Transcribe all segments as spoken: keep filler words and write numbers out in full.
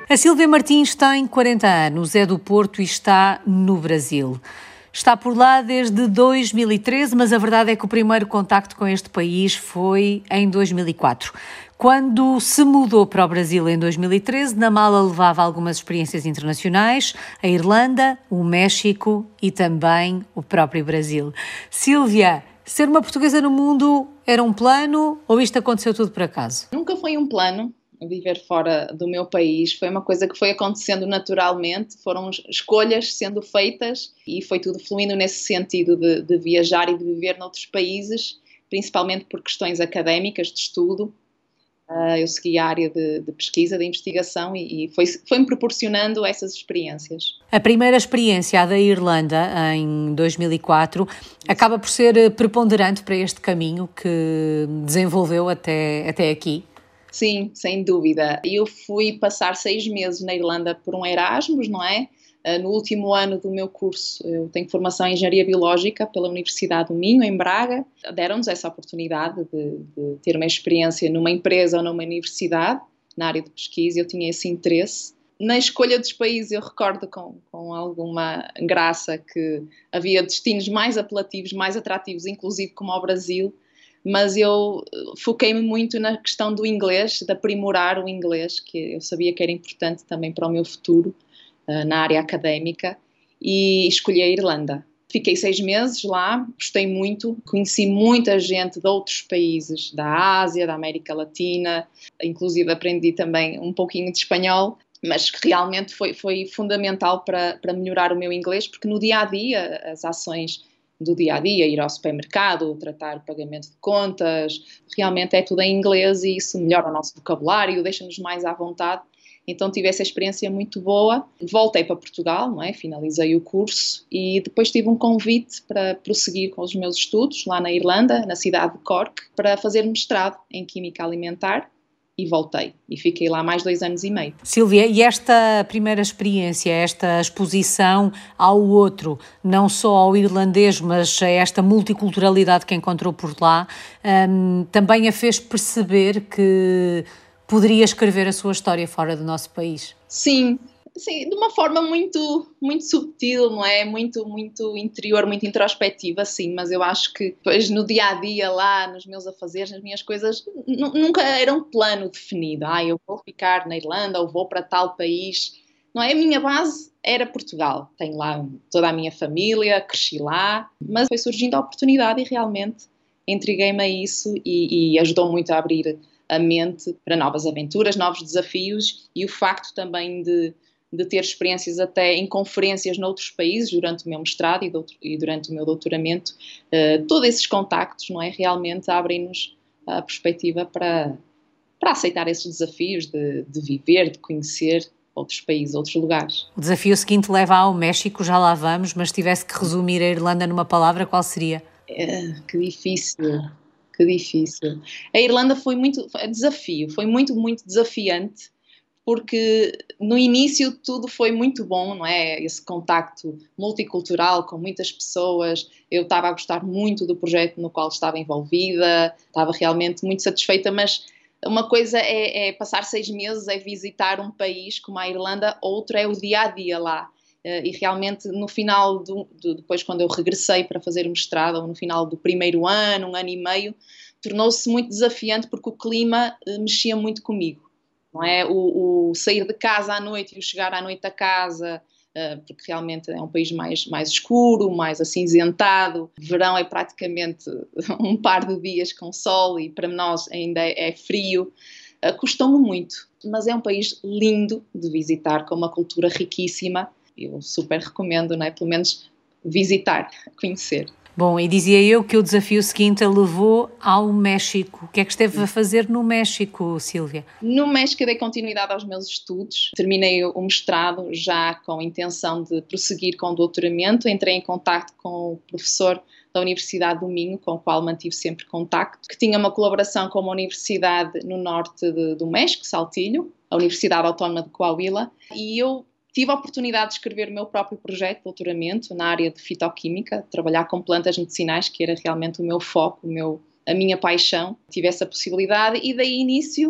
A Sílvia Martins tem quarenta anos, é do Porto e está no Brasil. Está por lá desde dois mil e treze, mas a verdade é que o primeiro contacto com este país foi em dois mil e quatro. Quando se mudou para o Brasil em dois mil e treze, na mala levava algumas experiências internacionais, a Irlanda, o México e também o próprio Brasil. Sílvia, ser uma portuguesa no mundo era um plano ou isto aconteceu tudo por acaso? Nunca foi um plano viver fora do meu país, foi uma coisa que foi acontecendo naturalmente, foram escolhas sendo feitas e foi tudo fluindo nesse sentido de, de viajar e de viver noutros países, principalmente por questões académicas, de estudo. Uh, eu segui a área de, de pesquisa, de investigação e, e foi, foi-me proporcionando essas experiências. A primeira experiência, a da Irlanda, em dois mil e quatro, acaba por ser preponderante para este caminho que desenvolveu até, até aqui? Sim, sem dúvida. Eu fui passar seis meses na Irlanda por um Erasmus, não é? No último ano do meu curso, eu tenho formação em Engenharia Biológica pela Universidade do Minho, em Braga. Deram-nos essa oportunidade de, de ter uma experiência numa empresa ou numa universidade, na área de pesquisa, eu tinha esse interesse. Na escolha dos países, eu recordo com, com alguma graça que havia destinos mais apelativos, mais atrativos, inclusive como ao Brasil, mas eu foquei-me muito na questão do inglês, de aprimorar o inglês, que eu sabia que era importante também para o meu futuro, na área académica, e escolhi a Irlanda. Fiquei seis meses lá, gostei muito, conheci muita gente de outros países, da Ásia, da América Latina, inclusive aprendi também um pouquinho de espanhol, mas que realmente foi, foi fundamental para, para melhorar o meu inglês, porque no dia-a-dia, as ações do dia-a-dia, ir ao supermercado, tratar o pagamento de contas, realmente é tudo em inglês e isso melhora o nosso vocabulário, deixa-nos mais à vontade. Então tive essa experiência muito boa, voltei para Portugal, não é? Finalizei o curso e depois tive um convite para prosseguir com os meus estudos lá na Irlanda, na cidade de Cork, para fazer mestrado em Química Alimentar e voltei e fiquei lá mais dois anos e meio. Sílvia, e esta primeira experiência, esta exposição ao outro, não só ao irlandês, mas a esta multiculturalidade que encontrou por lá, hum, também a fez perceber que poderia escrever a sua história fora do nosso país? Sim, sim, de uma forma muito, muito subtil, não é? Muito, muito interior, muito introspectiva, sim, mas eu acho que depois no dia-a-dia lá, nos meus afazeres, nas minhas coisas, n- nunca era um plano definido. Ah, eu vou ficar na Irlanda ou vou para tal país. Não é? A minha base era Portugal. Tenho lá toda a minha família, cresci lá, mas foi surgindo a oportunidade e realmente entreguei-me a isso e, e ajudou muito a abrir a mente para novas aventuras, novos desafios e o facto também de, de ter experiências até em conferências noutros países durante o meu mestrado e, doutro, e durante o meu doutoramento, uh, todos esses contactos, não é, realmente abrem-nos a perspectiva para, para aceitar esses desafios de, de viver, de conhecer outros países, outros lugares. O desafio seguinte leva ao México, já lá vamos, mas se tivesse que resumir a Irlanda numa palavra, qual seria? Uh, que difícil... Que difícil. A Irlanda foi muito foi desafio, foi muito, muito desafiante, porque no início tudo foi muito bom, não é? Esse contacto multicultural com muitas pessoas, eu estava a gostar muito do projeto no qual estava envolvida, estava realmente muito satisfeita, mas uma coisa é, é passar seis meses, é visitar um país como a Irlanda, outra é o dia-a-dia lá. Uh, e realmente no final, do, do, depois quando eu regressei para fazer o mestrado, ou no final do primeiro ano, um ano e meio, tornou-se muito desafiante porque o clima uh, mexia muito comigo, não é? O, o sair de casa à noite e o chegar à noite a casa, uh, porque realmente é um país mais, mais escuro, mais acinzentado, verão é praticamente um par de dias com sol e para nós ainda é, é frio, uh, custou-me muito, mas é um país lindo de visitar, com uma cultura riquíssima. Eu super recomendo, não é? Pelo menos visitar, conhecer. Bom, e dizia eu que o desafio seguinte a levou ao México. O que é que esteve a fazer no México, Sílvia? No México dei continuidade aos meus estudos. Terminei o mestrado já com a intenção de prosseguir com o doutoramento. Entrei em contacto com o professor da Universidade do Minho, com o qual mantive sempre contacto, que tinha uma colaboração com uma universidade no norte de, do México, Saltillo, a Universidade Autónoma de Coahuila, e eu tive a oportunidade de escrever o meu próprio projeto de doutoramento na área de fitoquímica, trabalhar com plantas medicinais, que era realmente o meu foco, o meu, a minha paixão. Tive essa possibilidade e dei início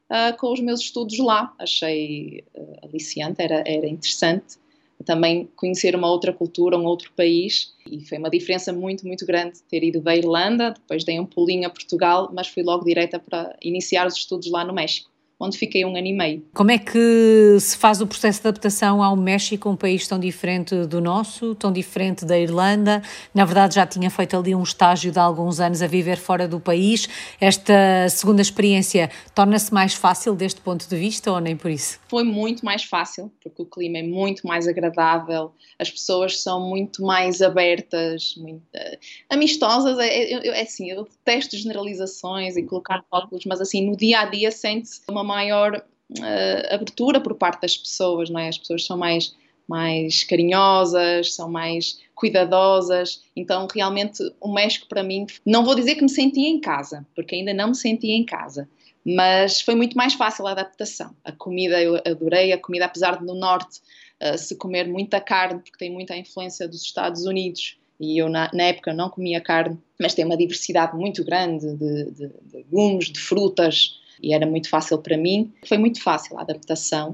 uh, com os meus estudos lá. Achei uh, aliciante, era, era interessante também conhecer uma outra cultura, um outro país, e foi uma diferença muito, muito grande ter ido da Irlanda, depois dei um pulinho a Portugal, mas fui logo direta para iniciar os estudos lá no México, onde fiquei um ano e meio. Como é que se faz o processo de adaptação ao México, um país tão diferente do nosso, tão diferente da Irlanda? Na verdade, já tinha feito ali um estágio de alguns anos a viver fora do país. Esta segunda experiência torna-se mais fácil deste ponto de vista ou nem por isso? Foi muito mais fácil, porque o clima é muito mais agradável, as pessoas são muito mais abertas, muito uh, amistosas. É, é, é assim, eu detesto generalizações e colocar rótulos, mas assim, no dia a dia sente-se uma maior uh, abertura por parte das pessoas, não é? As pessoas são mais, mais carinhosas, são mais cuidadosas, então realmente o México para mim, não vou dizer que me sentia em casa, porque ainda não me sentia em casa, mas foi muito mais fácil a adaptação. A comida eu adorei, a comida apesar de no norte uh, se comer muita carne, porque tem muita influência dos Estados Unidos, e eu na, na época não comia carne, mas tem uma diversidade muito grande de, de, de legumes, de frutas, e era muito fácil para mim. Foi muito fácil a adaptação,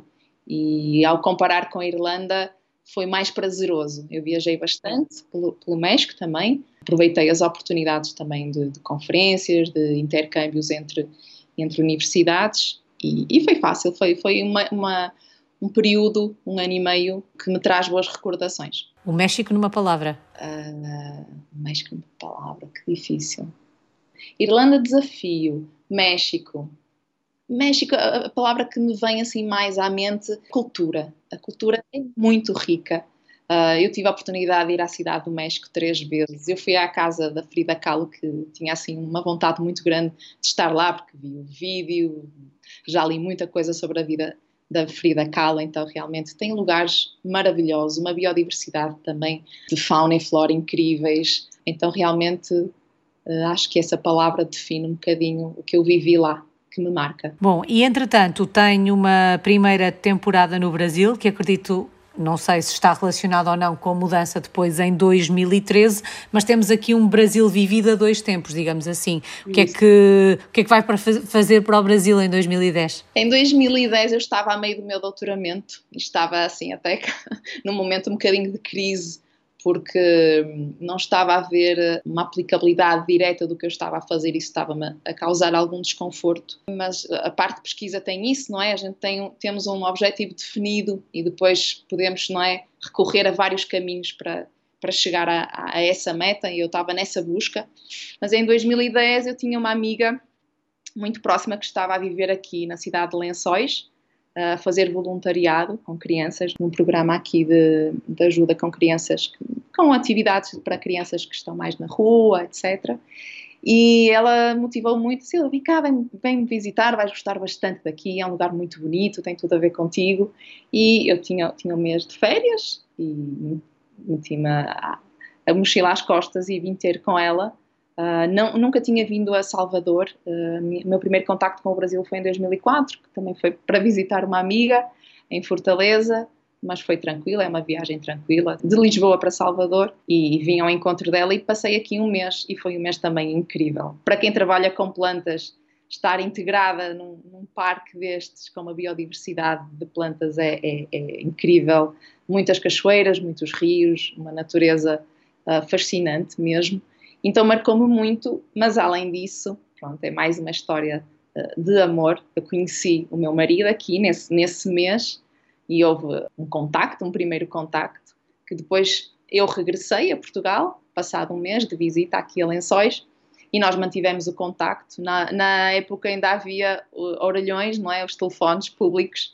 e ao comparar com a Irlanda foi mais prazeroso. Eu viajei bastante pelo, pelo México também, aproveitei as oportunidades também de, de conferências, de intercâmbios entre, entre universidades, e, e foi fácil, foi, foi uma, uma, um período, um ano e meio, que me traz boas recordações. O México numa palavra? Uh, o México numa palavra, que difícil. Irlanda, desafio. México. México, a palavra que me vem assim mais à mente, cultura. A cultura é muito rica. Uh, eu tive a oportunidade de ir à cidade do México três vezes. Eu fui à casa da Frida Kahlo, que tinha assim uma vontade muito grande de estar lá, porque vi o vídeo, já li muita coisa sobre a vida da Frida Kahlo, então realmente tem lugares maravilhosos, uma biodiversidade também de fauna e flora incríveis. Então realmente uh, acho que essa palavra define um bocadinho o que eu vivi lá, que me marca. Bom, e entretanto tem uma primeira temporada no Brasil, que acredito, não sei se está relacionado ou não com a mudança depois em dois mil e treze, mas temos aqui um Brasil vivido a dois tempos, digamos assim. O que é que, o que é que vai para fazer para o Brasil em dois mil e dez? Em dois mil e dez eu estava a meio do meu doutoramento e estava assim até num momento um bocadinho de crise, porque não estava a haver uma aplicabilidade direta do que eu estava a fazer, isso estava-me a causar algum desconforto. Mas a parte de pesquisa tem isso, não é? A gente tem, temos um objetivo definido e depois podemos, não é, recorrer a vários caminhos para, para chegar a, a essa meta, e eu estava nessa busca. Mas em dois mil e dez eu tinha uma amiga muito próxima que estava a viver aqui na cidade de Lençóis, a fazer voluntariado com crianças, num programa aqui de, de ajuda com crianças, com atividades para crianças que estão mais na rua, etcétera. E ela motivou muito, Silvia, vem cá, vem, vem me visitar, vais gostar bastante daqui, é um lugar muito bonito, tem tudo a ver contigo. E eu tinha, tinha um mês de férias e meti-me a, a mochila às costas e vim ter com ela. Uh, não, nunca tinha vindo a Salvador. Uh, o meu primeiro contacto com o Brasil foi em dois mil e quatro, que também foi para visitar uma amiga em Fortaleza, mas foi tranquila, é uma viagem tranquila, de Lisboa para Salvador, e vim ao encontro dela e passei aqui um mês, e foi um mês também incrível. Para quem trabalha com plantas, estar integrada num, num parque destes, com uma biodiversidade de plantas é, é, é incrível, muitas cachoeiras, muitos rios, uma natureza uh, fascinante mesmo. Então marcou-me muito, mas além disso, pronto, é mais uma história uh, de amor. Eu conheci o meu marido aqui nesse, nesse mês e houve um contacto, um primeiro contacto, que depois eu regressei a Portugal, passado um mês de visita aqui a Lençóis, e nós mantivemos o contacto. Na, na época ainda havia uh, orelhões, não é? Os telefones públicos.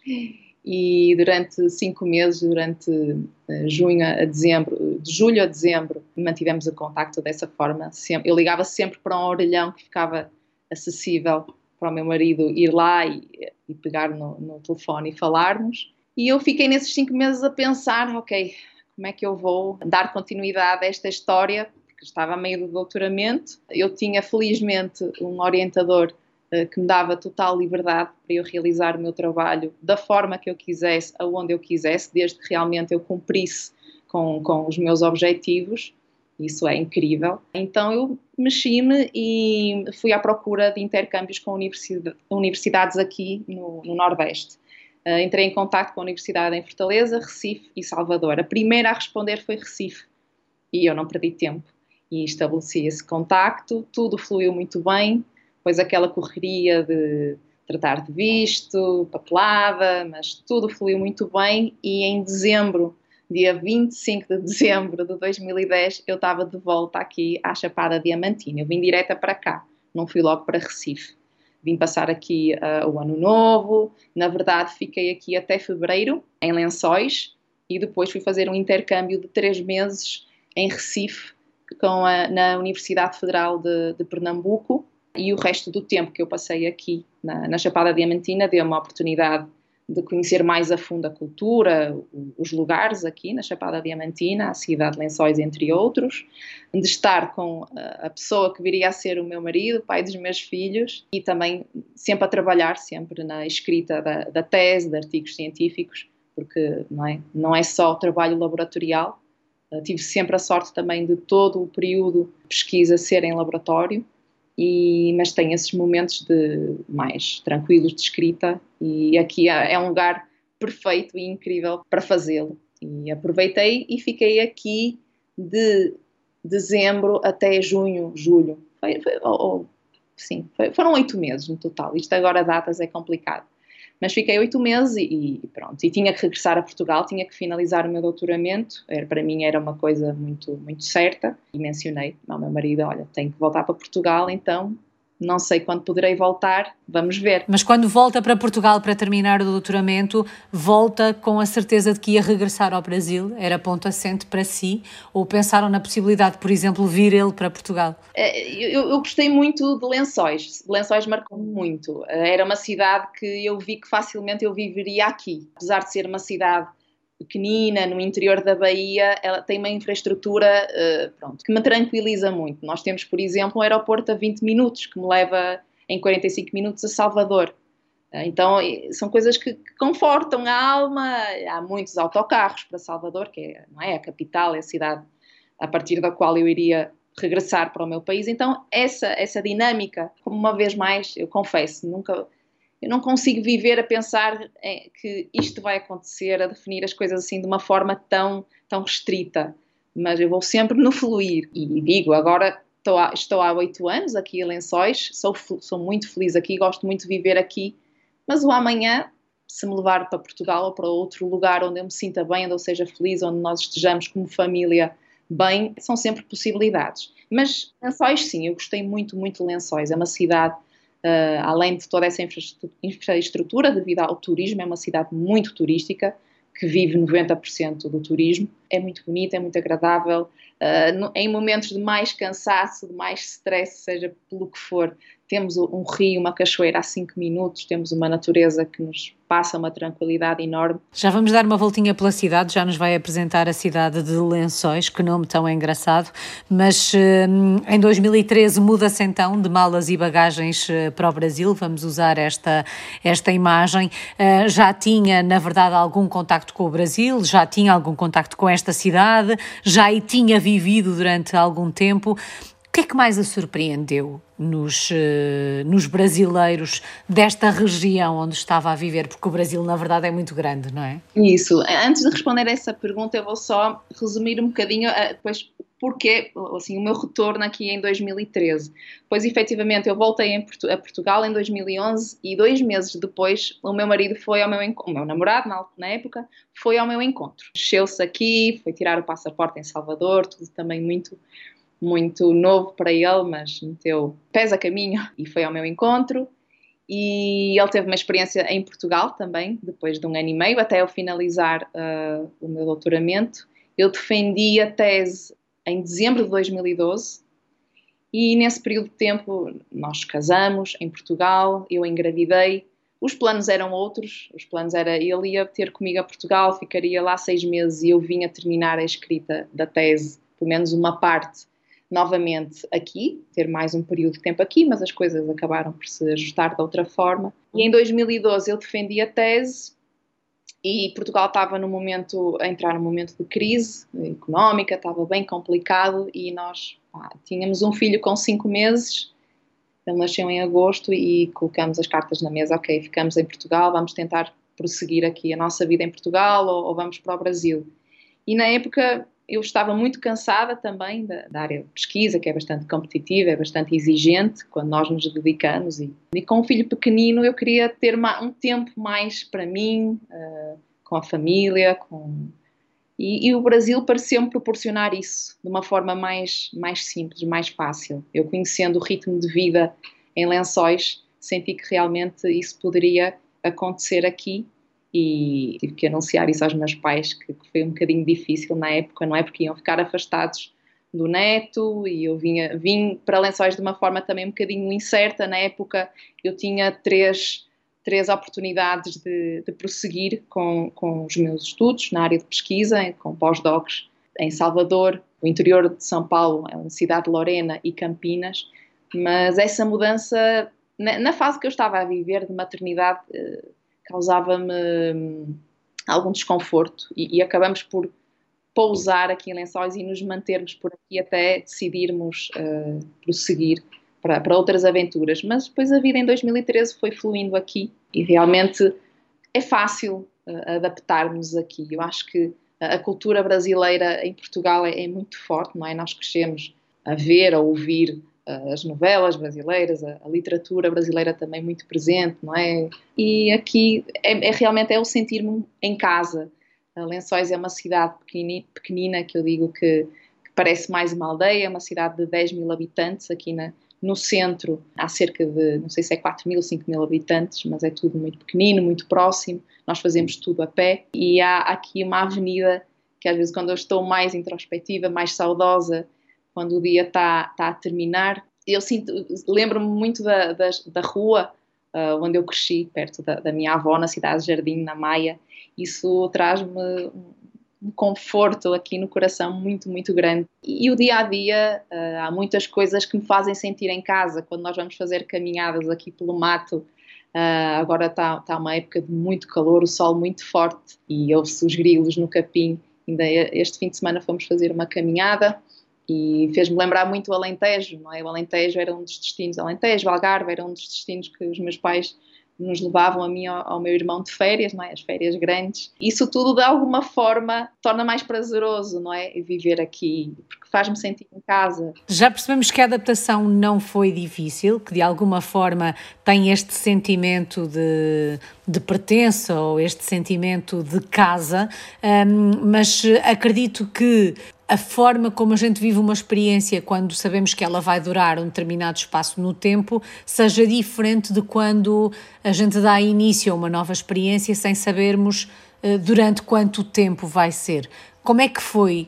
E durante cinco meses, durante uh, junho a dezembro, de julho a dezembro, mantivemos o contacto dessa forma. Sempre, eu ligava sempre para um orelhão que ficava acessível para o meu marido ir lá e, e pegar no, no telefone e falarmos. E eu fiquei nesses cinco meses a pensar, ok, como é que eu vou dar continuidade a esta história? Porque estava a meio do doutoramento. Eu tinha, felizmente, um orientador que me dava total liberdade para eu realizar o meu trabalho da forma que eu quisesse, aonde eu quisesse, desde que realmente eu cumprisse com, com os meus objetivos. Isso é incrível. Então eu mexi-me e fui à procura de intercâmbios com universidade, universidades aqui no, no Nordeste. Uh, entrei em contato com a Universidade em Fortaleza, Recife e Salvador. A primeira a responder foi Recife e eu não perdi tempo e estabeleci esse contacto. Tudo fluiu muito bem, pois aquela correria de tratar de visto, papelada, mas tudo fluiu muito bem e em dezembro, dia vinte e cinco de dezembro de dois mil e dez, eu estava de volta aqui à Chapada Diamantina. Eu vim direta para cá, não fui logo para Recife. Vim passar aqui uh, o ano novo, na verdade fiquei aqui até fevereiro, em Lençóis, e depois fui fazer um intercâmbio de três meses em Recife, com a, na Universidade Federal de, de Pernambuco, e o resto do tempo que eu passei aqui na, na Chapada Diamantina deu-me a oportunidade de conhecer mais a fundo a cultura, os lugares aqui na Chapada Diamantina, a cidade de Lençóis, entre outros, de estar com a pessoa que viria a ser o meu marido, pai dos meus filhos, e também sempre a trabalhar, sempre na escrita da, da tese, de artigos científicos, porque não é, não é só o trabalho laboratorial. Eu tive sempre a sorte também de todo o período de pesquisa ser em laboratório, E, mas tem esses momentos de mais tranquilos de escrita e aqui é, é um lugar perfeito e incrível para fazê-lo. E aproveitei e fiquei aqui de dezembro até junho, julho. Foi, foi, oh, oh, sim, foi, foram oito meses no total. Isto agora datas é complicado. Mas fiquei oito meses e, e pronto. E tinha que regressar a Portugal, tinha que finalizar o meu doutoramento. Era, para mim era uma coisa muito, muito certa. E mencionei ao meu marido, olha, tenho que voltar para Portugal, então não sei quando poderei voltar, vamos ver. Mas quando volta para Portugal para terminar o doutoramento, volta com a certeza de que ia regressar ao Brasil? Era ponto assente para si? Ou pensaram na possibilidade de, por exemplo, vir ele para Portugal? Eu, eu gostei muito de Lençóis. Lençóis marcou-me muito. Era uma cidade que eu vi que facilmente eu viveria aqui. Apesar de ser uma cidade pequenina, no interior da Bahia, ela tem uma infraestrutura uh, pronto, que me tranquiliza muito. Nós temos, por exemplo, um aeroporto a vinte minutos, que me leva em quarenta e cinco minutos a Salvador. Uh, então, são coisas que, que confortam a alma. Há muitos autocarros para Salvador, que é, não é a capital, é a cidade a partir da qual eu iria regressar para o meu país. Então, essa, essa dinâmica, como uma vez mais, eu confesso, nunca... Eu não consigo viver a pensar que isto vai acontecer, a definir as coisas assim de uma forma tão, tão restrita. Mas eu vou sempre no fluir. E digo, agora estou há, estou há oito anos aqui em Lençóis, sou, sou muito feliz aqui, gosto muito de viver aqui. Mas o amanhã, se me levar para Portugal ou para outro lugar onde eu me sinta bem, onde eu seja feliz, onde nós estejamos como família bem, são sempre possibilidades. Mas Lençóis, sim, eu gostei muito, muito de Lençóis. É uma cidade... Uh, além de toda essa infraestrutura devido ao turismo, é uma cidade muito turística, que vive noventa por cento do turismo. É muito bonita, é muito agradável. Uh, no, em momentos de mais cansaço, de mais stress, seja pelo que for, temos um rio, uma cachoeira a cinco minutos, temos uma natureza que nos passa uma tranquilidade enorme. Já vamos dar uma voltinha pela cidade, já nos vai apresentar a cidade de Lençóis, que nome tão engraçado, mas em dois mil e treze muda-se então de malas e bagagens para o Brasil, vamos usar esta, esta imagem. Já tinha, na verdade, algum contacto com o Brasil, já tinha algum contacto com esta cidade, já aí tinha vivido durante algum tempo. O que é que mais a surpreendeu nos, nos brasileiros desta região onde estava a viver? Porque o Brasil, na verdade, é muito grande, não é? Isso. Antes de responder a essa pergunta, eu vou só resumir um bocadinho depois porque, assim, o meu retorno aqui em dois mil e treze. Pois, efetivamente, eu voltei a Portugal em dois mil e onze e dois meses depois o meu marido foi ao meu encontro, o meu namorado, na época, foi ao meu encontro. Mexeu-se aqui, foi tirar o passaporte em Salvador, tudo também muito... muito novo para ele, mas meteu pés a caminho e foi ao meu encontro. E ele teve uma experiência em Portugal também, depois de um ano e meio, até eu finalizar uh, o meu doutoramento. Eu defendi a tese em dezembro de dois mil e doze e nesse período de tempo nós casamos em Portugal, eu engravidei. Os planos eram outros, os planos era ele ia ter comigo a Portugal, ficaria lá seis meses e eu vinha terminar a escrita da tese, pelo menos uma parte, novamente aqui, ter mais um período de tempo aqui, mas as coisas acabaram por se ajustar de outra forma. E em dois mil e doze eu defendi a tese E Portugal estava no momento, a entrar num momento de crise económica, estava bem complicado e nós pá, tínhamos um filho com cinco meses, ele nasceu em agosto e colocamos as cartas na mesa, ok, ficamos em Portugal, vamos tentar prosseguir aqui a nossa vida em Portugal ou, ou vamos para o Brasil. E na época eu estava muito cansada também da, da área de pesquisa, que é bastante competitiva, é bastante exigente quando nós nos dedicamos. E, e com um filho pequenino eu queria ter uma, um tempo mais para mim, uh, com a família, com... E, e o Brasil pareceu-me proporcionar isso de uma forma mais, mais simples, mais fácil. Eu conhecendo o ritmo de vida em Lençóis, senti que realmente isso poderia acontecer aqui e tive que anunciar isso aos meus pais, que, que foi um bocadinho difícil na época, não é? Porque iam ficar afastados do neto e eu vinha, vim para Lençóis de uma forma também um bocadinho incerta. Na época eu tinha três... três oportunidades de, de prosseguir com, com os meus estudos na área de pesquisa, com pós-docs em Salvador, o interior de São Paulo, a cidade de Lorena e Campinas, mas essa mudança, na, na fase que eu estava a viver de maternidade, eh, causava-me hum, algum desconforto e, e acabamos por pousar aqui em Lençóis e nos mantermos por aqui até decidirmos uh, prosseguir para, para outras aventuras. Mas depois a vida em dois mil e treze foi fluindo aqui e realmente é fácil uh, adaptarmos aqui. Eu acho que a cultura brasileira em Portugal é, é muito forte, não é? Nós crescemos a ver, a ouvir uh, as novelas brasileiras, a, a literatura brasileira também muito presente, não é? E aqui é, é realmente é o sentir-me em casa. Lençóis é uma cidade pequenina, pequenina que eu digo que, que parece mais uma aldeia, uma cidade de dez mil habitantes. Aqui na, no centro há cerca de, não sei se é quatro mil, cinco mil habitantes, mas é tudo muito pequenino, muito próximo. Nós fazemos tudo a pé e há aqui uma avenida que às vezes quando eu estou mais introspectiva, mais saudosa, quando o dia está, está a terminar, eu sinto, lembro-me muito da, da, da rua uh, onde eu cresci, perto da, da minha avó, na cidade de Jardim, na Maia. Isso traz-me um conforto aqui no coração muito, muito grande. E, e o dia-a-dia, uh, há muitas coisas que me fazem sentir em casa. Quando nós vamos fazer caminhadas aqui pelo mato, uh, agora está tá uma época de muito calor, o sol muito forte e ouve-se os grilos no capim. Ainda este fim de semana fomos fazer uma caminhada e fez-me lembrar muito o Alentejo, não é? O Alentejo era um dos destinos, Alentejo, Algarve, era um dos destinos que os meus pais nos levavam a mim e ao meu irmão de férias, não é? As férias grandes. Isso tudo, de alguma forma, torna mais prazeroso, não é? Viver aqui, porque faz-me sentir em casa. Já percebemos que a adaptação não foi difícil, que de alguma forma tem este sentimento de, de pertença ou este sentimento de casa, um, mas acredito que a forma como a gente vive uma experiência quando sabemos que ela vai durar um determinado espaço no tempo seja diferente de quando a gente dá início a uma nova experiência sem sabermos uh, durante quanto tempo vai ser. Como é que foi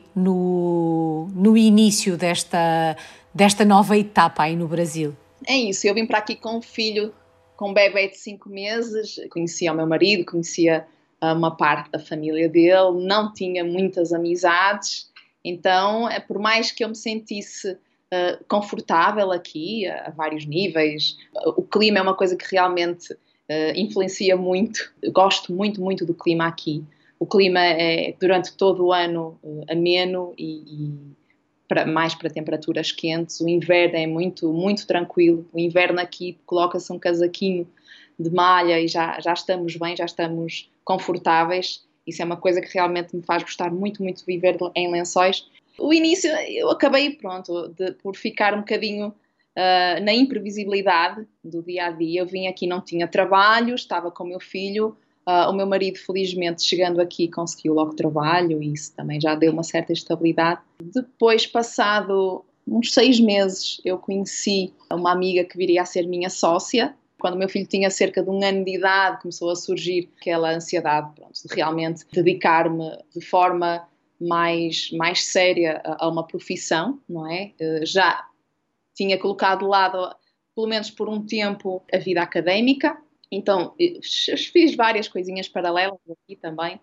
no, no início desta, desta nova etapa aí no Brasil? É isso, eu vim para aqui com um filho, com um bebê de cinco meses, conhecia o meu marido, conhecia uh, uma parte da família dele, não tinha muitas amizades. Então, por mais que eu me sentisse uh, confortável aqui, a, a vários níveis, o clima é uma coisa que realmente uh, influencia muito. Eu gosto muito, muito do clima aqui. O clima é, durante todo o ano, uh, ameno e, e para, mais para temperaturas quentes. O inverno é muito, muito tranquilo. O inverno aqui coloca-se um casaquinho de malha e já, já estamos bem, já estamos confortáveis. Isso é uma coisa que realmente me faz gostar muito, muito de viver em Lençóis. O início, eu acabei, pronto, de, por ficar um bocadinho uh, na imprevisibilidade do dia-a-dia. Eu vim aqui, não tinha trabalho, estava com o meu filho. Uh, o meu marido, felizmente, chegando aqui, conseguiu logo trabalho e isso também já deu uma certa estabilidade. Depois, passado uns seis meses, eu conheci uma amiga que viria a ser minha sócia. Quando o meu filho tinha cerca de um ano de idade, começou a surgir aquela ansiedade, pronto, de realmente dedicar-me de forma mais, mais séria a, a uma profissão, não é? Já tinha colocado de lado, pelo menos por um tempo, a vida académica. Então, fiz várias coisinhas paralelas aqui também,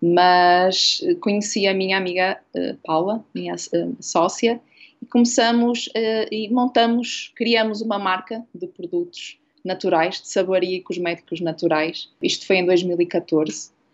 mas conheci a minha amiga Paula, minha sócia, e começamos e montamos, criamos uma marca de produtos naturais, de saboaria e cosméticos naturais. Isto foi em dois mil e catorze.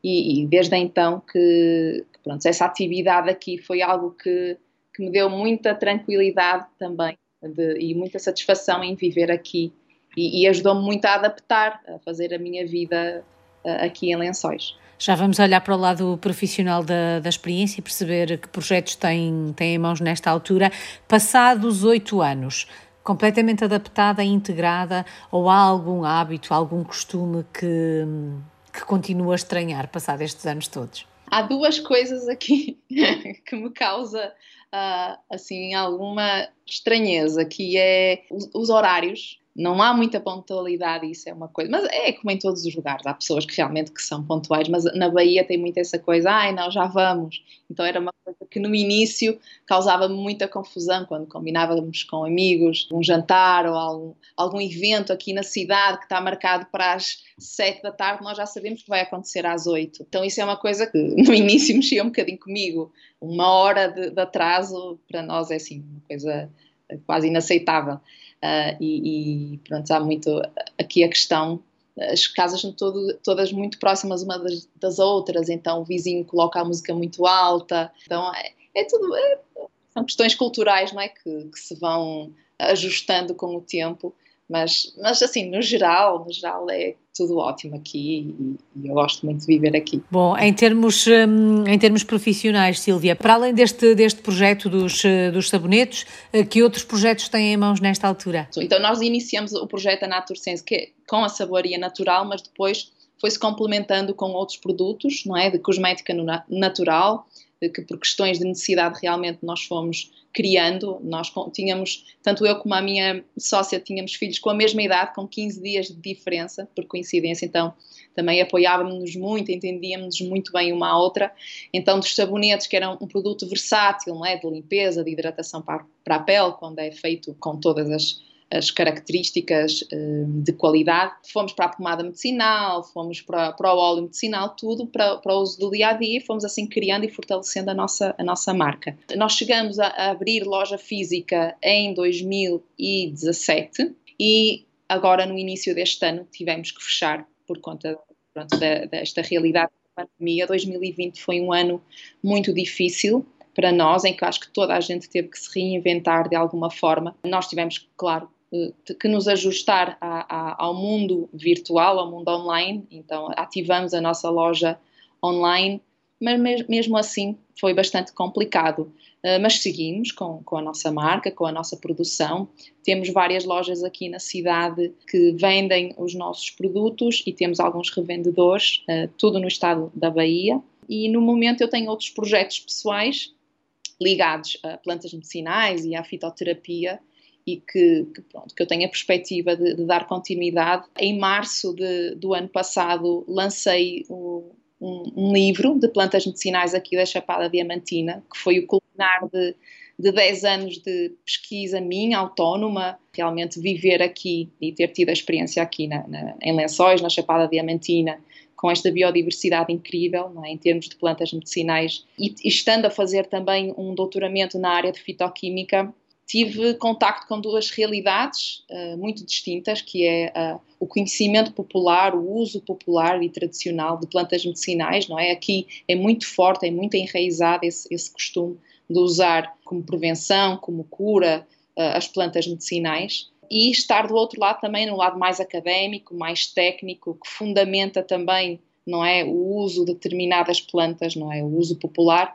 e, e desde então que, que pronto, essa atividade aqui foi algo que, que me deu muita tranquilidade também de, e muita satisfação em viver aqui e, e ajudou-me muito a adaptar, a fazer a minha vida uh, aqui em Lençóis. Já vamos olhar para o lado profissional da, da experiência e perceber que projetos têm, têm em mãos nesta altura. Passados oito anos, completamente adaptada e integrada, ou há algum hábito, algum costume que, que continua a estranhar passado estes anos todos? Há duas coisas aqui que me causa uh, assim, alguma estranheza, que é os, os horários. Não há muita pontualidade, isso é uma coisa, mas é como em todos os lugares, há pessoas que realmente que são pontuais, mas na Bahia tem muito essa coisa, ai não, já vamos, então era uma coisa que no início causava-me muita confusão, quando combinávamos com amigos, um jantar ou algum, algum evento aqui na cidade que está marcado para as sete da tarde, nós já sabemos que vai acontecer às oito, então isso é uma coisa que no início mexia um bocadinho comigo, uma hora de, de atraso para nós é assim, uma coisa quase inaceitável. Uh, e, e pronto, há muito aqui a questão, as casas são todo, todas muito próximas umas das, das outras, então o vizinho coloca a música muito alta, então é, é tudo, é, são questões culturais, não é, que, que se vão ajustando com o tempo, mas, mas assim, no geral, no geral é tudo ótimo aqui e, e eu gosto muito de viver aqui. Bom, em termos, em termos profissionais, Sílvia, para além deste, deste projeto dos, dos sabonetes, que outros projetos têm em mãos nesta altura? Então nós iniciamos o projeto A Natursense, que é com a saboaria natural, mas depois foi-se complementando com outros produtos, não é, de cosmética natural, que por questões de necessidade realmente nós fomos criando. Nós tínhamos, tanto eu como a minha sócia, tínhamos filhos com a mesma idade, com quinze dias de diferença, por coincidência, então também apoiávamos-nos muito, entendíamos muito bem uma à outra. Então dos sabonetes, que eram um produto versátil, não é, de limpeza, de hidratação para, para a pele, quando é feito com todas as as características uh, de qualidade. Fomos para a pomada medicinal, fomos para, para o óleo medicinal, tudo para, para o uso do dia-a-dia, e fomos assim criando e fortalecendo a nossa, a nossa marca. Nós chegamos a, a abrir loja física em dois mil e dezassete e agora no início deste ano tivemos que fechar por conta, pronto, da, desta realidade da pandemia. dois mil e vinte foi um ano muito difícil para nós, em que acho que toda a gente teve que se reinventar de alguma forma. Nós tivemos, claro, que nos ajustar a, a, ao mundo virtual, ao mundo online, então ativamos a nossa loja online, mas mesmo assim foi bastante complicado. Uh, mas seguimos com, com a nossa marca, com a nossa produção. Temos várias lojas aqui na cidade que vendem os nossos produtos e temos alguns revendedores, uh, tudo no estado da Bahia. E no momento eu tenho outros projetos pessoais ligados a plantas medicinais e à fitoterapia, e que, que, pronto, que eu tenho a perspectiva de, de dar continuidade. Em março de, do ano passado lancei o, um, um livro de plantas medicinais aqui da Chapada Diamantina, que foi o culminar de, de dez anos de pesquisa minha, autónoma, realmente viver aqui e ter tido a experiência aqui na, na, em Lençóis, na Chapada Diamantina, com esta biodiversidade incrível, não é, em termos de plantas medicinais, e, e estando a fazer também um doutoramento na área de fitoquímica, tive contacto com duas realidades uh, muito distintas, que é uh, o conhecimento popular, o uso popular e tradicional de plantas medicinais, não é? Aqui é muito forte, é muito enraizado esse, esse costume de usar como prevenção, como cura, uh, as plantas medicinais. E estar do outro lado também, no lado mais académico, mais técnico, que fundamenta também, não é, o uso de determinadas plantas, não é, o uso popular.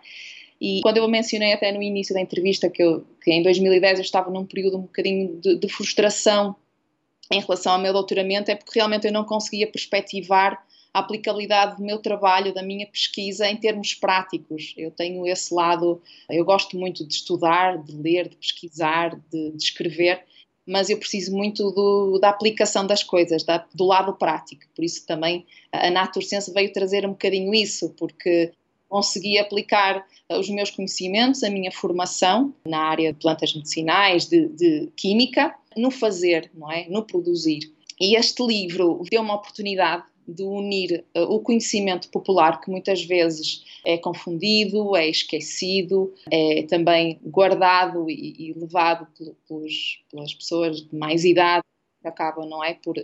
E quando eu mencionei até no início da entrevista que, eu, que em dois mil e dez eu estava num período um bocadinho de, de frustração em relação ao meu doutoramento, é porque realmente eu não conseguia perspectivar a aplicabilidade do meu trabalho, da minha pesquisa em termos práticos. Eu tenho esse lado, eu gosto muito de estudar, de ler, de pesquisar, de, de escrever, mas eu preciso muito do, da aplicação das coisas, da, do lado prático. Por isso também a Natursense veio trazer um bocadinho isso, porque consegui aplicar os meus conhecimentos, a minha formação na área de plantas medicinais, de, de química, no fazer, não é? No produzir. E este livro deu uma oportunidade de unir uh, o conhecimento popular, que muitas vezes é confundido, é esquecido, é também guardado e, e levado pelos, pelas pessoas de mais idade, que acabam, não é, por,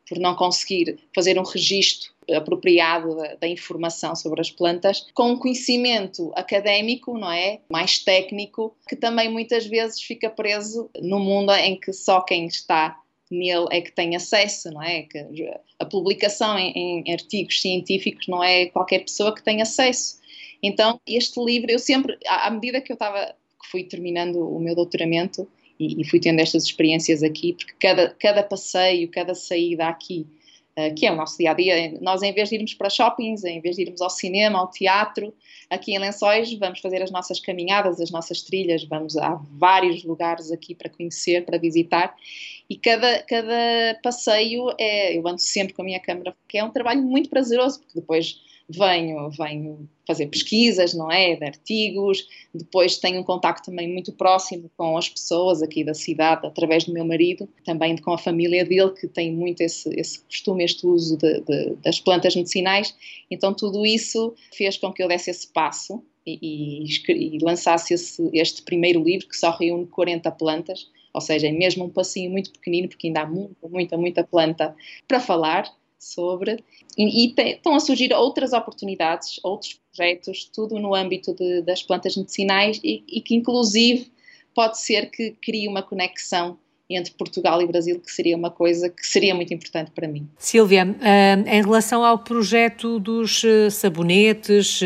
por não conseguir fazer um registro apropriado da, da informação sobre as plantas, com um conhecimento académico, não é? Mais técnico, que também muitas vezes fica preso no mundo em que só quem está nele é que tem acesso, não é? Que a publicação em, em artigos científicos não é qualquer pessoa que tem acesso. Então, este livro, eu sempre, à medida que eu estava, que fui terminando o meu doutoramento e, e fui tendo estas experiências aqui, porque cada, cada passeio, cada saída aqui, uh, que é o nosso dia-a-dia, nós em vez de irmos para shoppings, em vez de irmos ao cinema, ao teatro, aqui em Lençóis vamos fazer as nossas caminhadas, as nossas trilhas, vamos a vários lugares aqui para conhecer, para visitar, e cada, cada passeio, é, eu ando sempre com a minha câmera, que é um trabalho muito prazeroso, porque depois venho, venho fazer pesquisas, não é, de artigos, depois tenho um contacto também muito próximo com as pessoas aqui da cidade, através do meu marido, também com a família dele, que tem muito esse, esse costume, este uso de, de, das plantas medicinais, então tudo isso fez com que eu desse esse passo e, e, e lançasse esse, este primeiro livro, que só reúne quarenta plantas, ou seja, é mesmo um passinho muito pequenino, porque ainda há muita, muita, muita planta para falar sobre, e, e tem, estão a surgir outras oportunidades, outros projetos, tudo no âmbito de, das plantas medicinais e, e que inclusive pode ser que crie uma conexão entre Portugal e Brasil, que seria uma coisa que seria muito importante para mim. Sílvia, em relação ao projeto dos sabonetes,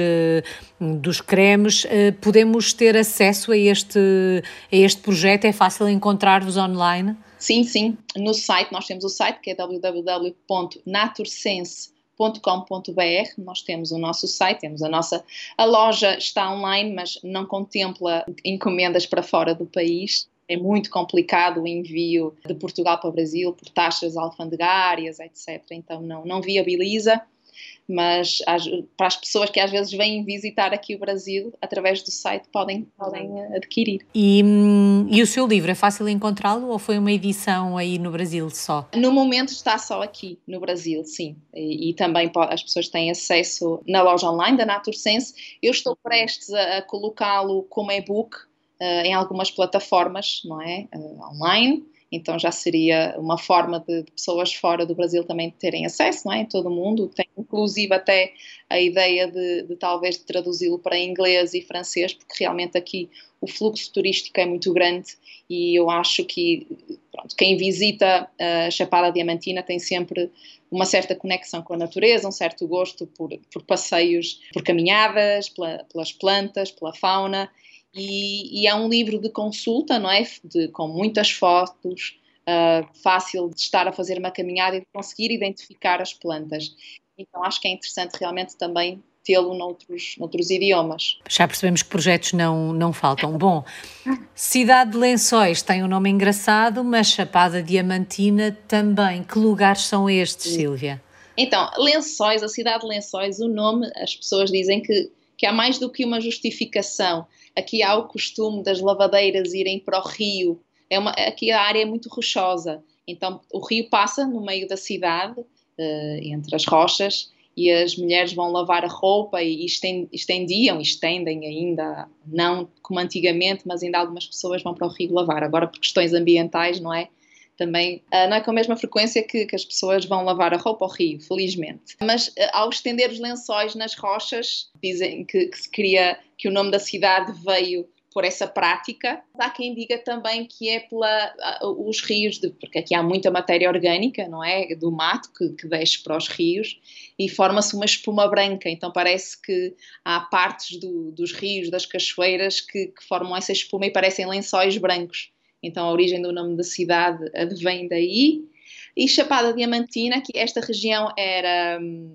dos cremes, podemos ter acesso a este, a este projeto? É fácil encontrar-vos online? Sim, sim. No site, nós temos o site que é w w w ponto natursense ponto com ponto b r. Nós temos o nosso site, temos a nossa... A loja está online, mas não contempla encomendas para fora do país. É muito complicado o envio de Portugal para o Brasil por taxas alfandegárias, etcétera. Então não, não viabiliza, mas as, para as pessoas que às vezes vêm visitar aqui o Brasil, através do site podem, podem adquirir. E, e o seu livro, é fácil encontrá-lo ou foi uma edição aí no Brasil só? No momento está só aqui no Brasil, sim. E, e também pode, as pessoas têm acesso na loja online da Natursense. Eu estou prestes a, a colocá-lo como e-book Uh, em algumas plataformas, não é? Uh, online, então já seria uma forma de, de pessoas fora do Brasil também terem acesso, não é? Em todo o mundo. Tem inclusive até a ideia de, de talvez traduzi-lo para inglês e francês, porque realmente aqui o fluxo turístico é muito grande e eu acho que pronto, quem visita a Chapada Diamantina tem sempre uma certa conexão com a natureza, um certo gosto por, por passeios, por caminhadas, pela, pelas plantas, pela fauna. E, e é um livro de consulta, não é? De, com muitas fotos, uh, fácil de estar a fazer uma caminhada e de conseguir identificar as plantas. Então acho que é interessante realmente também tê-lo noutros, noutros idiomas. Já percebemos que projetos não, não faltam. Bom, Cidade de Lençóis tem um nome engraçado, mas Chapada Diamantina também. Que lugares são estes, Sílvia? Então, Lençóis, a cidade de Lençóis, o nome, as pessoas dizem que que há mais do que uma justificação. Aqui há o costume das lavadeiras irem para o rio. É uma, aqui a área é muito rochosa. Então o rio passa no meio da cidade, uh, entre as rochas, e as mulheres vão lavar a roupa e estendiam, estendem ainda, não como antigamente, mas ainda algumas pessoas vão para o rio lavar. Agora por questões ambientais, não é? Também uh, não é com a mesma frequência que, que as pessoas vão lavar a roupa ao rio, felizmente. Mas uh, ao estender os lençóis nas rochas, dizem que, que se cria, que o nome da cidade veio por essa prática. Há quem diga também que é pela uh, os rios, de, porque aqui há muita matéria orgânica, não é? Do mato que, que desce para os rios e forma-se uma espuma branca. Então parece que há partes do, dos rios, das cachoeiras que, que formam essa espuma e parecem lençóis brancos. Então a origem do nome da cidade advém daí. E Chapada Diamantina, que esta região era,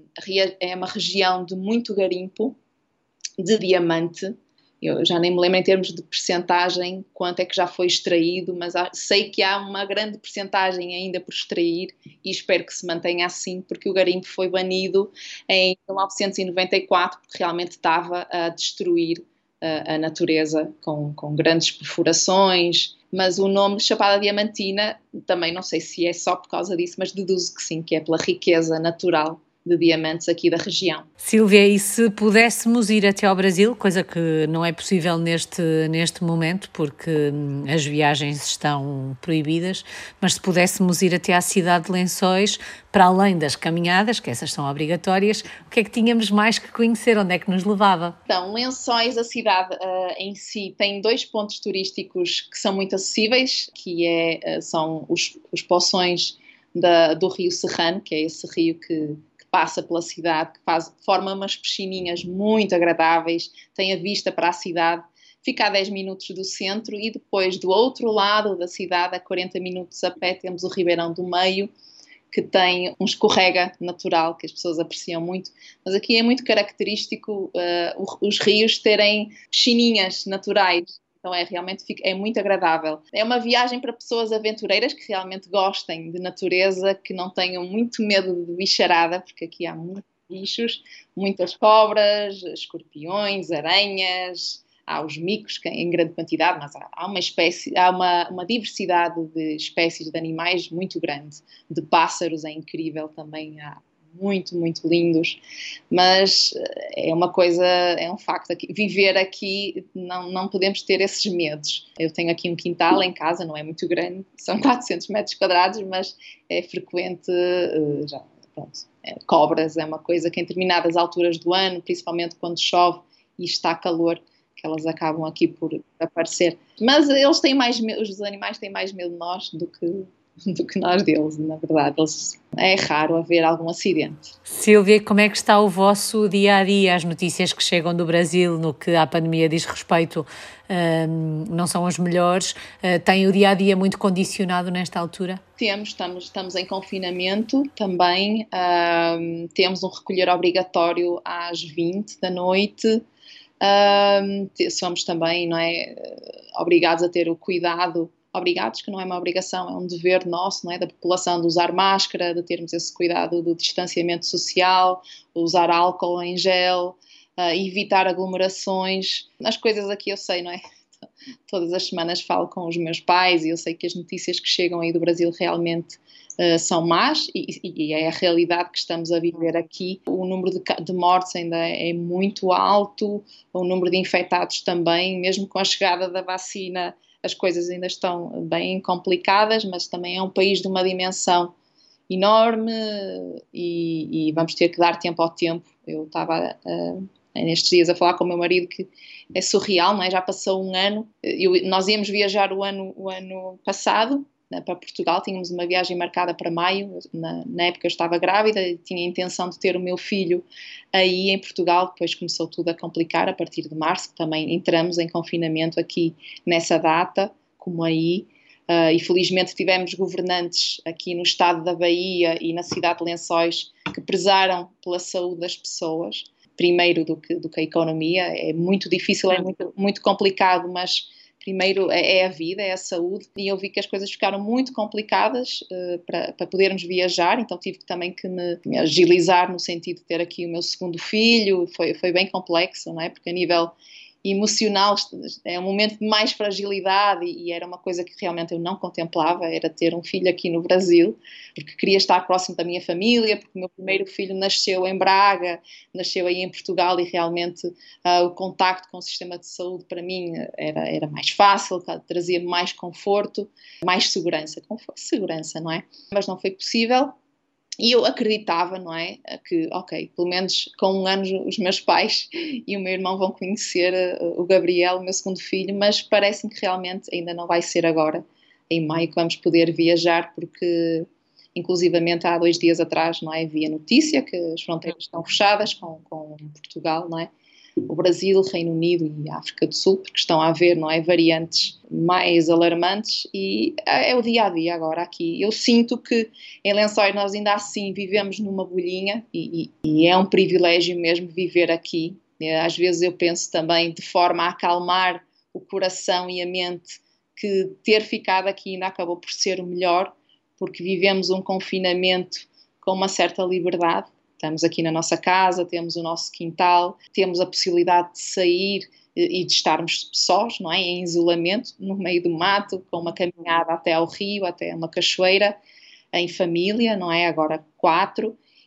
é uma região de muito garimpo de diamante. Eu já nem me lembro em termos de percentagem quanto é que já foi extraído, mas sei que há uma grande percentagem ainda por extrair e espero que se mantenha assim, porque o garimpo foi banido em mil novecentos e noventa e quatro, porque realmente estava a destruir a, a natureza com, com grandes perfurações. Mas o nome Chapada Diamantina, também não sei se é só por causa disso, mas deduzo que sim, que é pela riqueza natural de diamantes aqui da região. Sílvia, e se pudéssemos ir até ao Brasil, coisa que não é possível neste, neste momento, porque as viagens estão proibidas, mas se pudéssemos ir até à cidade de Lençóis, para além das caminhadas, que essas são obrigatórias, o que é que tínhamos mais que conhecer? Onde é que nos levava? Então, Lençóis, a cidade uh, em si, tem dois pontos turísticos que são muito acessíveis, que é, uh, são os, os poções da, do rio Serrano, que é esse rio que passa pela cidade, que faz, forma umas piscininhas muito agradáveis, tem a vista para a cidade, fica a dez minutos do centro e depois do outro lado da cidade, a quarenta minutos a pé, temos o Ribeirão do Meio, que tem um escorrega natural que as pessoas apreciam muito, mas aqui é muito característico uh, os rios terem piscininhas naturais. Então é realmente é muito agradável. É uma viagem para pessoas aventureiras que realmente gostem de natureza, que não tenham muito medo de bicharada, porque aqui há muitos bichos, muitas cobras, escorpiões, aranhas, há os micos em grande quantidade, mas há uma espécie, há uma, uma diversidade de espécies de animais muito grande. De pássaros é incrível também, há muito, muito lindos, mas é uma coisa, é um facto, aqui, viver aqui não, não podemos ter esses medos. Eu tenho aqui um quintal em casa, não é muito grande, são quatrocentos metros quadrados, mas é frequente, já, pronto, é, cobras é uma coisa que em determinadas alturas do ano, principalmente quando chove e está calor, que elas acabam aqui por aparecer. Mas eles têm mais medo, os animais têm mais medo de nós do que do que nós deles, na verdade. Eles, é raro haver algum acidente. Sílvia, como é que está o vosso dia-a-dia? As notícias que chegam do Brasil no que à pandemia diz respeito um, não são as melhores. Uh, tem o dia-a-dia muito condicionado nesta altura? Temos, estamos, estamos em confinamento também. Um, temos um recolher obrigatório às vinte da noite. Um, somos também, não é, obrigados a ter o cuidado obrigados, que não é uma obrigação, é um dever nosso, não é, da população de usar máscara, de termos esse cuidado do distanciamento social, usar álcool em gel, uh, evitar aglomerações. As coisas aqui eu sei, não é? Todas as semanas falo com os meus pais e eu sei que as notícias que chegam aí do Brasil realmente uh, são más e, e é a realidade que estamos a viver aqui. O número de, de mortes ainda é muito alto, o número de infectados também, mesmo com a chegada da vacina, as coisas ainda estão bem complicadas, mas também é um país de uma dimensão enorme e, e vamos ter que dar tempo ao tempo. Eu estava uh, nestes dias a falar com o meu marido que é surreal, não é? Já passou um ano, eu, nós íamos viajar o ano, o ano passado, né, para Portugal, tínhamos uma viagem marcada para maio, na, na época eu estava grávida e tinha a intenção de ter o meu filho aí em Portugal, depois começou tudo a complicar a partir de março, que também entramos em confinamento aqui nessa data, como aí, uh, e felizmente tivemos governantes aqui no estado da Bahia e na cidade de Lençóis que prezaram pela saúde das pessoas, primeiro do que, do que a economia. É muito difícil, é muito, muito complicado, mas primeiro é, é a vida, é a saúde, e eu vi que as coisas ficaram muito complicadas uh, para, para podermos viajar, então tive também que me, me agilizar no sentido de ter aqui o meu segundo filho, foi, foi bem complexo, não é? Porque a nível emocional é um momento de mais fragilidade e, e era uma coisa que realmente eu não contemplava, era ter um filho aqui no Brasil, porque queria estar próximo da minha família, porque o meu primeiro filho nasceu em Braga, nasceu aí em Portugal e realmente uh, o contacto com o sistema de saúde para mim era, era mais fácil, trazia mais conforto, mais segurança, conforto, segurança, não é? Mas não foi possível. E eu acreditava, não é, que, ok, pelo menos com um ano os meus pais e o meu irmão vão conhecer uh, o Gabriel, o meu segundo filho, mas parece-me que realmente ainda não vai ser agora, em maio, que vamos poder viajar, porque, inclusivamente, há dois dias atrás, não é, havia notícia que as fronteiras estão fechadas com, com Portugal, não é? O Brasil, Reino Unido e a África do Sul, porque estão a haver, não é, variantes mais alarmantes e é o dia-a-dia agora aqui. Eu sinto que em Lençóis nós ainda assim vivemos numa bolhinha e, e, e é um privilégio mesmo viver aqui. Às vezes eu penso também de forma a acalmar o coração e a mente que ter ficado aqui ainda acabou por ser o melhor, porque vivemos um confinamento com uma certa liberdade. Estamos aqui na nossa casa, temos o nosso quintal, temos a possibilidade de sair e de estarmos sós, não é? Em isolamento, no meio do mato, com uma caminhada até ao rio, até uma cachoeira, em família, não é? Agora quatro,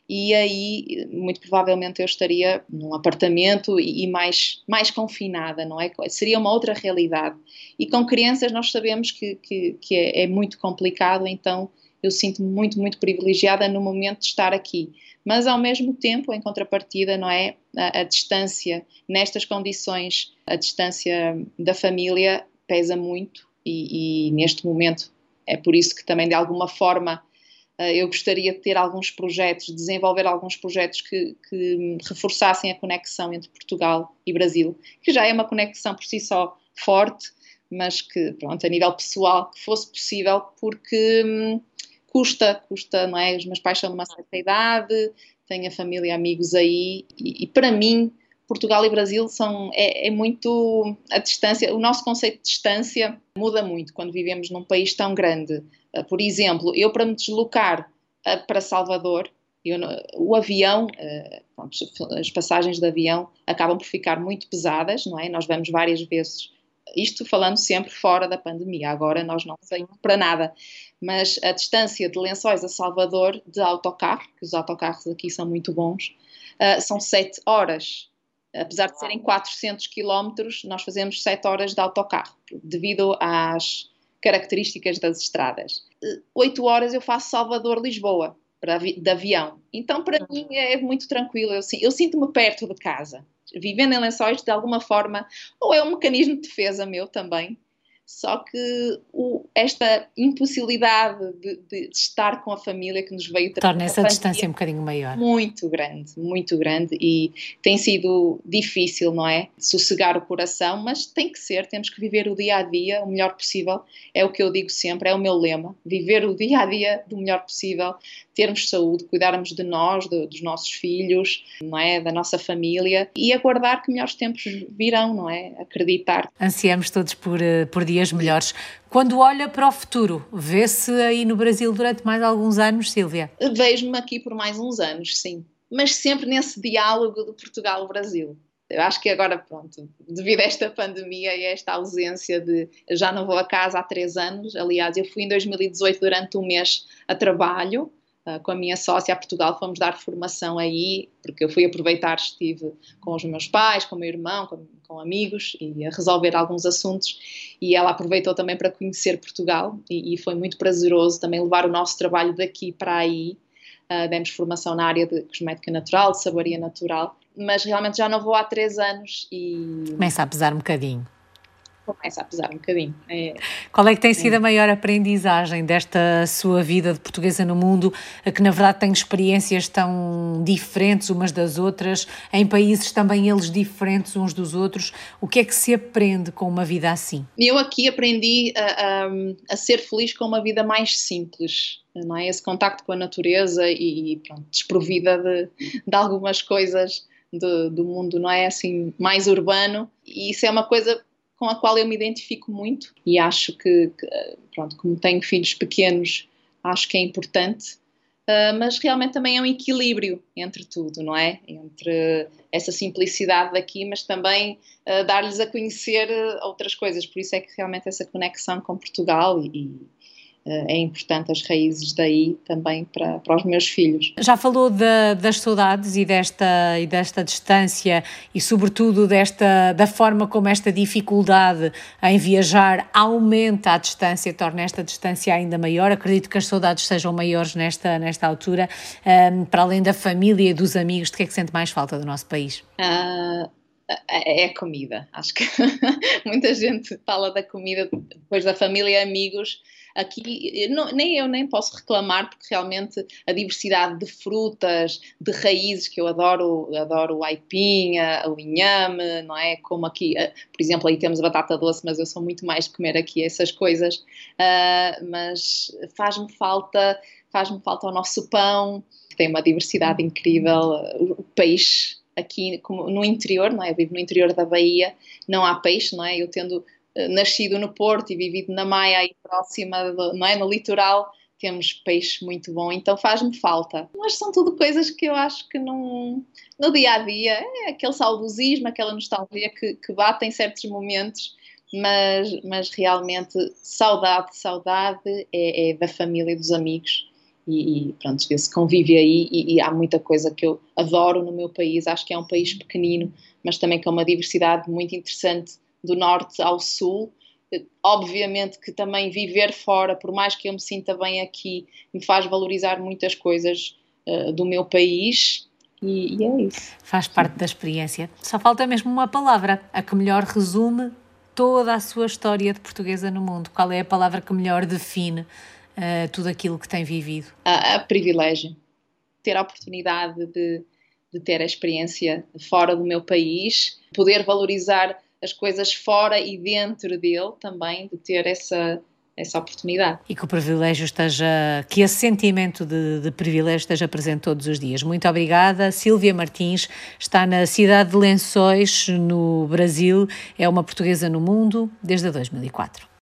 e aí muito provavelmente eu estaria num apartamento e mais, mais confinada, não é? Seria uma outra realidade. E com crianças nós sabemos que, que, que é, é muito complicado, então eu sinto-me muito, muito privilegiada no momento de estar aqui. Mas ao mesmo tempo, em contrapartida, não é? A, a distância, nestas condições, a distância da família pesa muito e, e neste momento é por isso que também de alguma forma eu gostaria de ter alguns projetos, desenvolver alguns projetos que, que reforçassem a conexão entre Portugal e Brasil, que já é uma conexão por si só forte, mas que, pronto, a nível pessoal, que fosse possível, porque hum, custa, custa, não é? Os meus pais são de uma certa idade, tenho a família e amigos aí, e, e para mim, Portugal e Brasil são, é, é muito, a distância, o nosso conceito de distância muda muito quando vivemos num país tão grande. Por exemplo, eu para me deslocar uh, para Salvador, eu, o avião, uh, pronto, as passagens de avião acabam por ficar muito pesadas, não é? Nós vamos várias vezes, isto falando sempre fora da pandemia, agora nós não saímos para nada, mas a distância de Lençóis a Salvador de autocarro, que os autocarros aqui são muito bons, uh, são sete horas. Apesar de serem quatrocentos quilómetros, nós fazemos sete horas de autocarro, devido às características das estradas. Oito horas eu faço Salvador-Lisboa, de avião. Então, para mim, é muito tranquilo. Eu, eu sinto-me perto de casa. Vivendo em Lençóis, de alguma forma, ou é um mecanismo de defesa meu também, só que o, esta impossibilidade de, de, de estar com a família que nos veio trazer torna essa distância um bocadinho maior. Muito grande, muito grande, e tem sido difícil, não é? Sossegar o coração, mas tem que ser, temos que viver o dia a dia o melhor possível, é o que eu digo sempre, é o meu lema, viver o dia a dia do melhor possível, termos saúde, cuidarmos de nós, de, dos nossos filhos, não é? Da nossa família, e aguardar que melhores tempos virão, não é? Acreditar. Ansiamos todos por, por dias melhores. Quando olha para o futuro, vê-se aí no Brasil durante mais alguns anos, Sílvia? Vejo-me aqui por mais uns anos, sim. Mas sempre nesse diálogo de Portugal-Brasil. Eu acho que agora, pronto, devido a esta pandemia e a esta ausência de... Eu já não vou a casa há três anos. Aliás, eu fui em dois mil e dezoito durante um mês a trabalho, uh, com a minha sócia a Portugal. Fomos dar formação aí, porque eu fui aproveitar, estive com os meus pais, com o meu irmão, com, com amigos, e a resolver alguns assuntos. E ela aproveitou também para conhecer Portugal, e, e foi muito prazeroso também levar o nosso trabalho daqui para aí. Uh, demos formação na área de cosmética natural, de saboria natural, mas realmente já não vou há três anos e... Começa a pesar um bocadinho. Começa a pesar um bocadinho. É... Qual é que tem sido a maior aprendizagem desta sua vida de portuguesa no mundo, que na verdade tem experiências tão diferentes umas das outras, em países também eles diferentes uns dos outros? O que é que se aprende com uma vida assim? Eu aqui aprendi a, a, a ser feliz com uma vida mais simples, não é? Esse contacto com a natureza e, pronto, desprovida de, de algumas coisas do, do mundo, não é? Assim, mais urbano, e isso é uma coisa com a qual eu me identifico muito e acho que, que pronto, como tenho filhos pequenos, acho que é importante, uh, mas realmente também é um equilíbrio entre tudo, não é? Entre essa simplicidade daqui, mas também uh, dar-lhes a conhecer outras coisas, por isso é que realmente essa conexão com Portugal e, e é importante as raízes daí também para, para os meus filhos. Já falou de, das saudades e desta, e desta distância e sobretudo desta, da forma como esta dificuldade em viajar aumenta a distância, torna esta distância ainda maior. Acredito que as saudades sejam maiores nesta, nesta altura. Um, para além da família e dos amigos, de que é que sente mais falta do nosso país? Uh... É a comida, acho que muita gente fala da comida, depois da família e amigos. Aqui não, nem eu nem posso reclamar, porque realmente a diversidade de frutas, de raízes, que eu adoro, adoro o aipim, o inhame, não é? Como aqui, por exemplo, aí temos a batata doce, mas eu sou muito mais de comer aqui essas coisas, uh, mas faz-me falta, faz-me falta o nosso pão, que tem uma diversidade incrível, o peixe. Aqui no interior, não é? Eu vivo no interior da Bahia, não há peixe, não é? Eu tendo uh, nascido no Porto e vivido na Maia, aí próxima, do, não é? No litoral, temos peixe muito bom, então faz-me falta. Mas são tudo coisas que eu acho que não, no dia-a-dia, é aquele saudosismo, aquela nostalgia que, que bate em certos momentos, mas, mas realmente saudade, saudade é, é da família e dos amigos. e, e pronto, vê-se convive aí e, e há muita coisa que eu adoro no meu país. Acho que é um país pequenino, mas também com uma diversidade muito interessante do norte ao sul. Obviamente que também viver fora, por mais que eu me sinta bem aqui, me faz valorizar muitas coisas uh, do meu país e, e é isso. Faz parte da experiência. Só falta mesmo uma palavra, a que melhor resume toda a sua história de portuguesa no mundo. Qual é a palavra que melhor define uh, tudo aquilo que tem vivido? A, a privilégio. Ter a oportunidade de, de ter a experiência fora do meu país, poder valorizar as coisas fora e dentro dele também, de ter essa, essa oportunidade. E que o privilégio esteja, que esse sentimento de, de privilégio esteja presente todos os dias. Muito obrigada. Sílvia Martins está na cidade de Lençóis, no Brasil. É uma portuguesa no mundo desde dois mil e quatro.